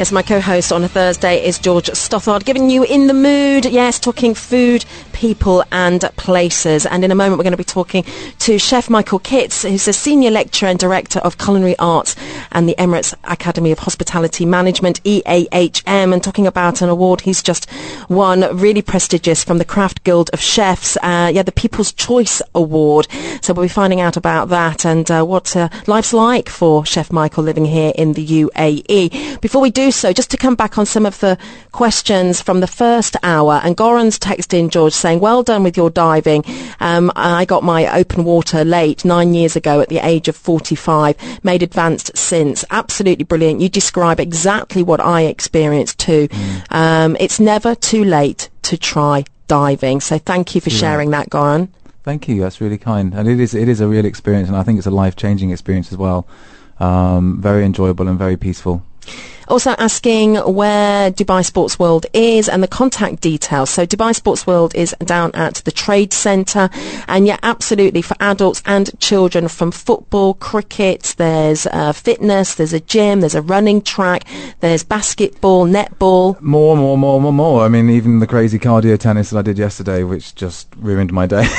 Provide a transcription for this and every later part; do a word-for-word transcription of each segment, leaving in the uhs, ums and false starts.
Yes, my co-host on a Thursday is George Stothard, giving you In the Mood, yes, talking food, people and places. And in a moment we're going to be talking to Chef Michael Kitts, who's a Senior Lecturer and Director of Culinary Arts and the Emirates Academy of Hospitality Management, E A H M, and talking about an award he's just won, really prestigious, from the Craft Guild of Chefs, uh, yeah, the People's Choice Award. So we'll be finding out about that and uh, what uh, life's like for Chef Michael living here in the U A E. Before we do so, just to come back on some of the questions from the first hour, and Goran's texted in, George, saying, well done with your diving. Um, I got my open water late nine years ago at the age of forty-five, made advanced since. Absolutely brilliant. You describe exactly what I experienced too. Mm. Um, it's never too late to try diving. So thank you for yeah. sharing that, Goran. Thank you. That's really kind. And it is, it is a real experience, and I think it's a life-changing experience as well. Um, very enjoyable and very peaceful. Also asking where Dubai Sports World is and the contact details. So Dubai Sports World is down at the Trade Centre, and yeah, absolutely, for adults and children, from football, cricket, there's uh, fitness, there's a gym, there's a running track, there's basketball, netball. More, more, more, more, more. I mean, even the crazy cardio tennis that I did yesterday, which just ruined my day.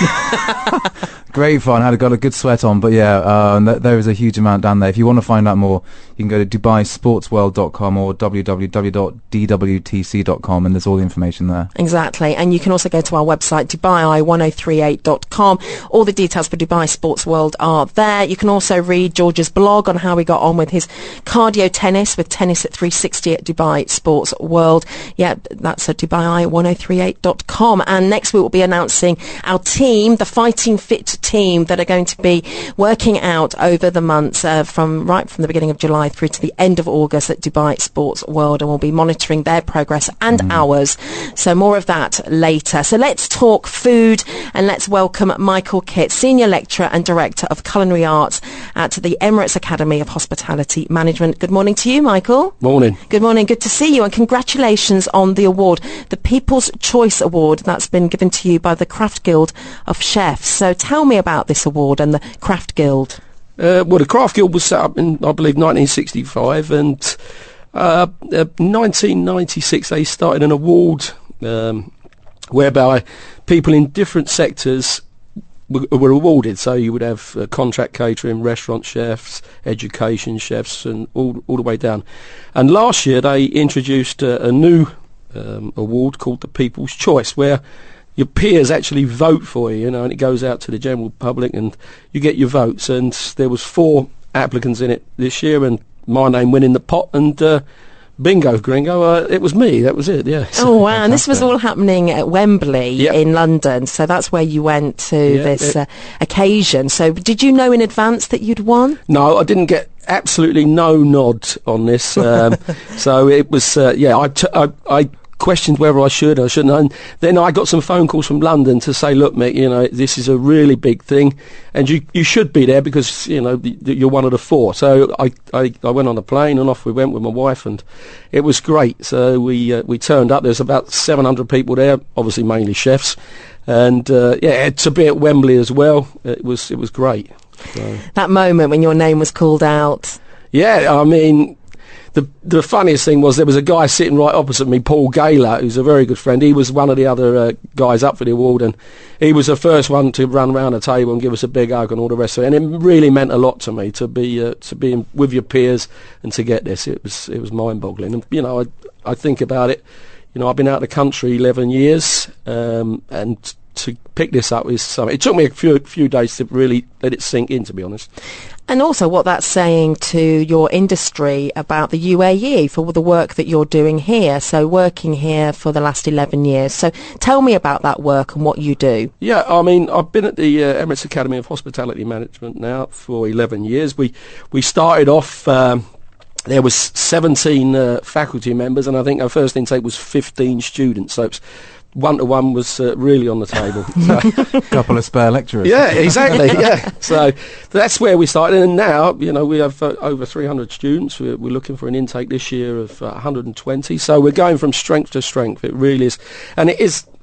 Great fun. Had got a good sweat on, but yeah, uh, th- there is a huge amount down there. If you want to find out more, you can go to dubai sports world dot com or w w w dot d w t c dot com, and there's all the information there. Exactly. And you can also go to our website, dubai i one oh three eight dot com. All the details for Dubai Sports World are there. You can also read George's blog on how he got on with his cardio tennis, with Tennis at three sixty at Dubai Sports World. Yeah, that's at dubai i one oh three eight dot com. And next week we'll be announcing our team, the Fighting Fit team, that are going to be working out over the months uh, from right from the beginning of July through to the end of August at Dubai Sports World, and we'll be monitoring their progress and mm. ours. So more of that later. So let's talk food, and let's welcome Michael Kitts, Senior Lecturer and Director of Culinary Arts at the Emirates Academy of Hospitality Management. Good morning to you, Michael. Morning. Good morning. Good to see you, and congratulations on the award, the People's Choice Award, that's been given to you by the Craft Guild of Chefs. So tell me about this award and the Craft Guild. Uh, well, the Craft Guild was set up in, I believe, nineteen sixty-five, and uh, uh, nineteen ninety-six they started an award um, whereby people in different sectors w- were awarded. So you would have uh, contract catering, restaurant chefs, education chefs, and all all the way down. And last year they introduced uh, a new um, award called the People's Choice, where your peers actually vote for you, you know, and it goes out to the general public, and you get your votes. And there was four applicants in it this year, and my name went in the pot, and uh, bingo, gringo, uh, it was me. That was it. Yeah. Oh wow! And this was all happening at Wembley yep. in London, so that's where you went to yeah, this it, uh, occasion. So did you know in advance that you'd won? No, I didn't get absolutely no nod on this. Um, so it was, uh, yeah, I, t- I, I questioned whether I should or shouldn't, and then I got some phone calls from London to say, look, mate, you know, this is a really big thing, and you you should be there because, you know, you're one of the four. So I, I, I went on the plane, and off we went with my wife, and it was great. So we uh, we turned up. There's about seven hundred people there, obviously mainly chefs, and uh, yeah, to be at Wembley as well, it was it was great. So. That moment when your name was called out. Yeah, I mean, The the funniest thing was there was a guy sitting right opposite me, Paul Gaylor, who's a very good friend. He was one of the other uh, guys up for the award, and he was the first one to run around the table and give us a big hug and all the rest of it. And it really meant a lot to me to be uh, to be in, with your peers and to get this. It was it was mind-boggling. And you know, I I think about it. You know, I've been out of the country eleven years, um, and to pick this up is something. It took me a few few days to really let it sink in, to be honest. And also what that's saying to your industry about the U A E for the work that you're doing here. So working here for the last eleven years. So tell me about that work and what you do. Yeah, I mean, I've been at the uh, Emirates Academy of Hospitality Management now for eleven years. We we started off, um, there was seventeen uh, faculty members, and I think our first intake was fifteen students. So it's one-to-one was uh, really on the table. So, couple of spare lecturers. Yeah, exactly, yeah. So that's where we started, and now, you know, we have uh, over three hundred students. We're, we're looking for an intake this year of uh, one hundred twenty, so we're going from strength to strength. It really is. And it is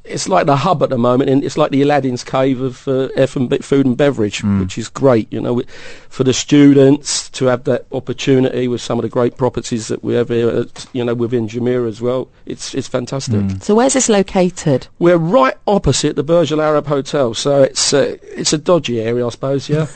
it's like the hub at the moment, and it's like the Aladdin's cave of uh, F and B, food and beverage, mm. which is great, you know, for the students to have that opportunity with some of the great properties that we have here, at, you know, within Jumeirah as well. It's it's fantastic. Mm. So where's this located? We're right opposite the Burj Al Arab Hotel, so it's uh, it's a dodgy area, I suppose. Yeah,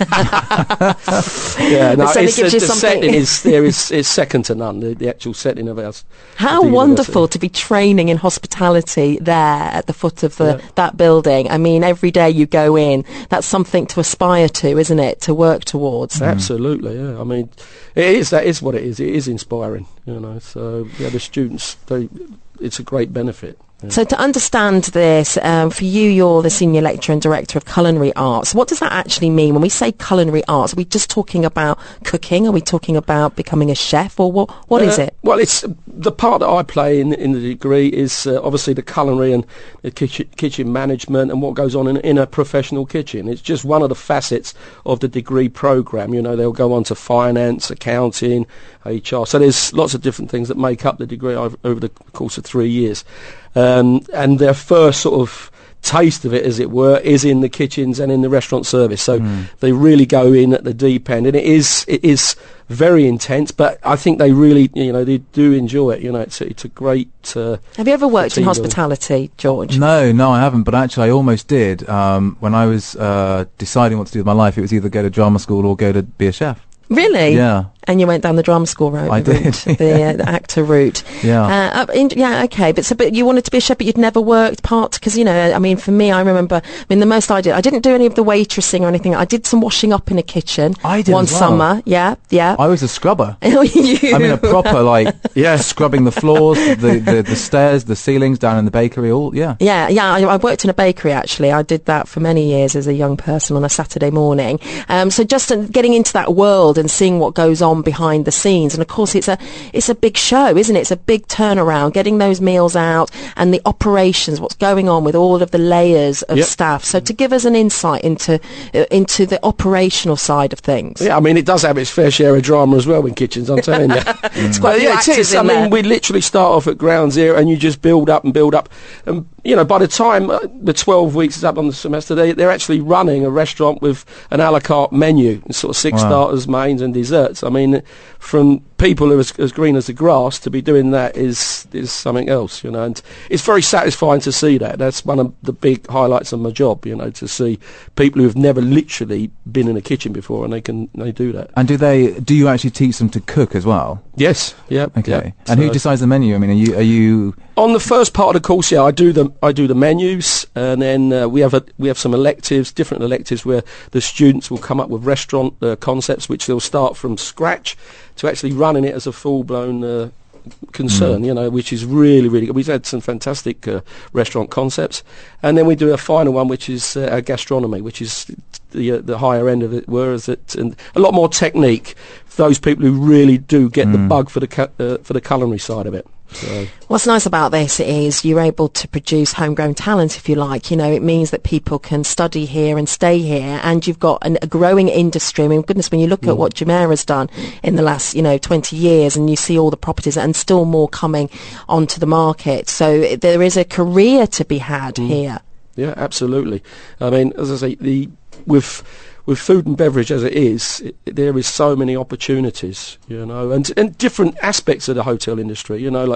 yeah. No, it's, uh, the setting is there is is second to none. The, the actual setting of ours. How wonderful to be training in hospitality there at the foot of the yeah. that building. I mean, every day you go in, that's something to aspire to, isn't it? To work towards. Mm. Absolutely, yeah. I mean, it is. That is what it is. It is inspiring, you know. So yeah, the students, they, it's a great benefit. Yeah. So to understand this, um, for you, you're the Senior Lecturer and Director of Culinary Arts. What does that actually mean? When we say culinary arts, are we just talking about cooking? Are we talking about becoming a chef? Or what? What uh, is it? Well, it's the part that I play in, in the degree is uh, obviously the culinary and the kitchen, kitchen management and what goes on in, in a professional kitchen. It's just one of the facets of the degree programme. You know, they'll go on to finance, accounting, H R. So there's lots of different things that make up the degree over, over the course of three years. Um, and their first sort of taste of it, as it were, is in the kitchens and in the restaurant service. So mm. they really go in at the deep end, and it is it is very intense. But I think they really, you know, they do enjoy it. You know, it's a, it's a great. Uh, Have you ever worked in hospitality, George? No, no, I haven't. But actually, I almost did. Um, when I was uh, deciding what to do with my life, it was either go to drama school or go to be a chef. Really? Yeah. And you went down the drama school route. I the did. Route, the, uh, the actor route. Yeah. Uh, in, yeah. Okay. But so, but you wanted to be a chef, but you'd never worked part because you know. I mean, for me, I remember. I mean, the most I did. I didn't do any of the waitressing or anything. I did some washing up in a kitchen. I did one as well. summer. Yeah. Yeah. I was a scrubber. you. I mean, a proper like yeah, scrubbing the floors, the, the the stairs, the ceilings down in the bakery. All yeah. Yeah. Yeah. I, I worked in a bakery actually. I did that for many years as a young person on a Saturday morning. Um, so just uh, getting into that world and seeing what goes on behind the scenes. And of course it's a it's a big show, isn't it? It's a big turnaround, getting those meals out and the operations, what's going on with all of the layers of yep. staff. So to give us an insight into uh, into the operational side of things. Yeah, I mean it does have its fair share of drama as well in kitchens, I'm telling you. It's quite yeah, it is. I mean there. We literally start off at ground zero and you just build up and build up. And you know, by the time uh, the twelve weeks is up on the semester, they, they're actually running a restaurant with an a la carte menu, sort of six wow. starters, mains and desserts. I mean, from people who are as, as green as the grass to be doing that is is something else, you know, and it's very satisfying to see that. That's one of the big highlights of my job, you know, to see people who have never literally been in a kitchen before and they can they do that. And do they do you actually teach them to cook as well? Yes, yeah. Okay. Yep. And so who decides the menu? I mean, are you are you on the first part of the course? Yeah, I do the I do the menus, and then uh, we have a we have some electives, different electives where the students will come up with restaurant uh, concepts, which they'll start from scratch to actually running it as a full blown uh, concern. Mm. You know, which is really really good. We've had some fantastic uh, restaurant concepts, and then we do a final one, which is uh, our gastronomy, which is the uh, the higher end of it, whereas it and a lot more technique for those people who really do get mm. the bug for the cu- uh, for the culinary side of it. So. What's nice about this is you're able to produce homegrown talent, if you like. You know, it means that people can study here and stay here, and you've got an, a growing industry. I mean, goodness, when you look mm. at what Jumeirah's done in the last, you know, twenty years, and you see all the properties and still more coming onto the market. So there is a career to be had mm. here. Yeah, absolutely. I mean, as I say, the with with food and beverage as it is, it, there is so many opportunities, you know, and and different aspects of the hotel industry, you know, like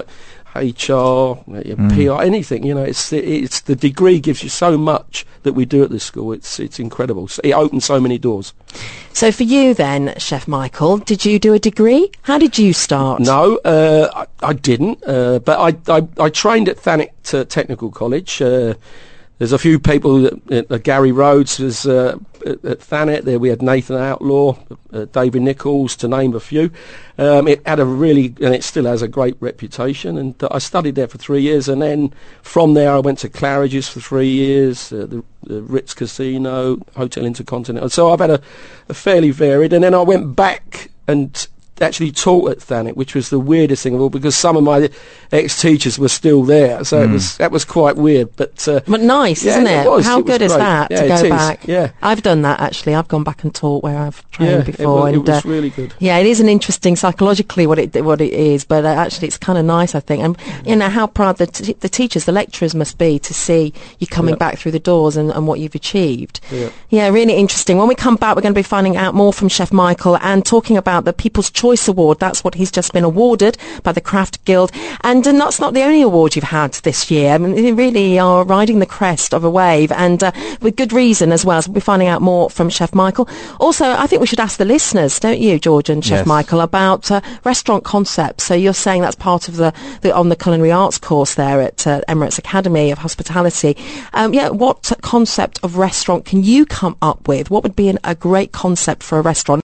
H R, mm. P R, anything, you know. It's it's the degree gives you so much that we do at this school. It's it's incredible. It opens so many doors. So for you then, Chef Michael, did you do a degree? How did you start? No, uh, I, I didn't, uh, but I, I I trained at Thanet uh, Technical College. Uh, There's a few people, that, uh, Gary Rhodes was uh, at, at Thanet, there we had Nathan Outlaw, uh, David Nichols, to name a few. Um, it had a really, and it still has a great reputation, and uh, I studied there for three years, and then from there I went to Claridge's for three years, uh, the, the Ritz Casino, Hotel Intercontinental, so I've had a, a fairly varied, and then I went back and actually taught at Thanet, which was the weirdest thing of all, because some of my ex-teachers were still there, so mm. it was that was quite weird. But uh, but nice, yeah, isn't it? it was, How it good was is great. that yeah, to go is. back? Yeah, I've done that actually. I've gone back and taught where I've trained yeah, before, it was, and it was uh, really good. Yeah, it is an interesting psychologically what it what it is, but uh, actually it's kind of nice, I think. And you know how proud the t- the teachers, the lecturers must be to see you coming yeah. back through the doors and, and what you've achieved. Yeah. yeah, really interesting. When we come back, we're going to be finding out more from Chef Michael and talking about the People's Choice Award. That's what he's just been awarded by the Craft Guild, and, and that's not the only award you've had this year. I mean, you really are riding the crest of a wave, and uh, with good reason as well. So we'll be finding out more from Chef Michael. Also, I think we should ask the listeners, don't you, George and Chef Yes. Michael, about uh, restaurant concepts. So you're saying that's part of the, the on the culinary arts course there at uh, Emirates Academy of Hospitality. Um, yeah, what concept of restaurant can you come up with? What would be an, a great concept for a restaurant?